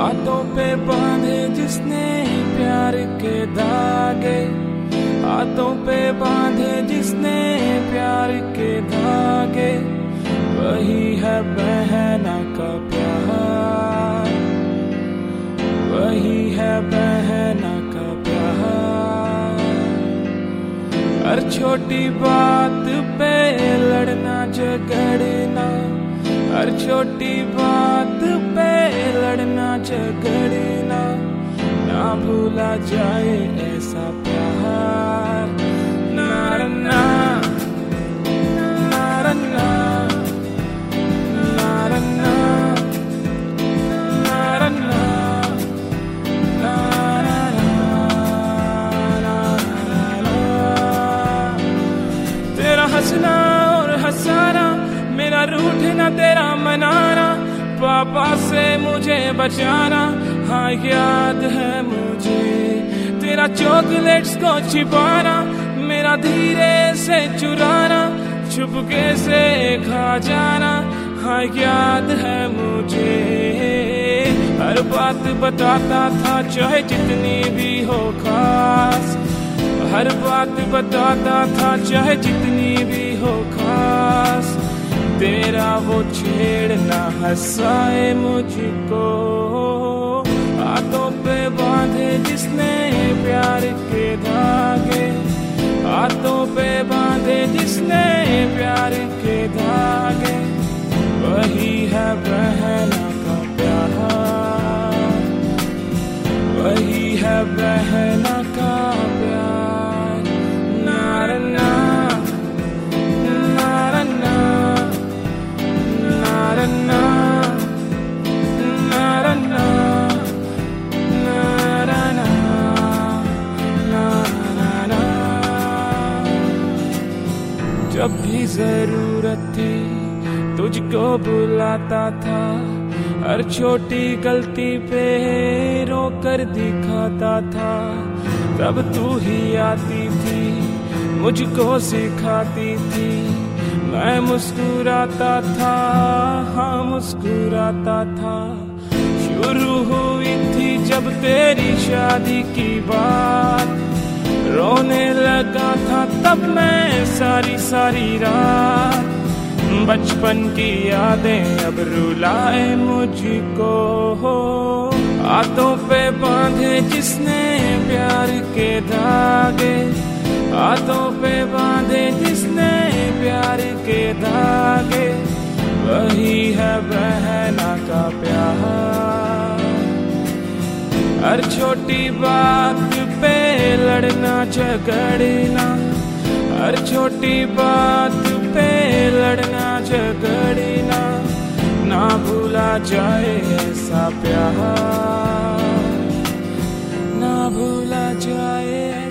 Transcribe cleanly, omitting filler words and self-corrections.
हाथों पे बांधे जिसने प्यार के धागे, हाथों पे बांधे जिसने प्यार के धागे, वही है बहना का प्यार, वही है बहना का प्यार। हर छोटी बात पे लड़ना झगड़ना, हर छोटी बात पे लड़ना झगड़ना, ना भूला जाए ऐसा प्यार। नारन्ना नारन्ना नारन्ना नारन्ना तेरा हंसना और हंसाना, मेरा रूठना तेरा मनाना, पापा से मुझे बचाना, हाँ याद है मुझे तेरा चॉकलेट्स को छिपाना, मेरा धीरे से चुराना, छुपके से खा जाना, हाँ याद है मुझे। हर बात बताता था चाहे जितनी भी हो खास, हर बात बताता था चाहे जितनी भी हो खास, तेरा वो छेड़ना हंसाए मुझको। हाथों पे बांधे जिसने प्यार के धागे, हाथों पे बांधे जिसने प्यार के धागे, वही है बहना का प्यार, वही है बहना का प्यार। नारन्ना नारन्ना नारन्ना नारन्ना नारन्ना नारन्ना। जब भी जरूरत थी तुझको बुलाता था, हर छोटी गलती पे रोकर दिखाता था, तब तू ही आती थी मुझको सिखाती थी, मैं मुस्कुराता था, हाँ मुस्कुराता था। शुरू हुई थी जब तेरी शादी की बात, रोने लगा था तब मैं सारी सारी रात, बचपन की यादें अब रुलाए मुझको। हाथों पे बांधे जिसने प्यार के धागे, हाथों पे बांधे जिसने प्यार के धागे, वही है बहना का प्यार। हर छोटी बात पे लड़ना झगड़ना, हर छोटी बात पे लड़ना झगड़ना, ना भूला जाए ऐसा प्यार, ना भूला जाए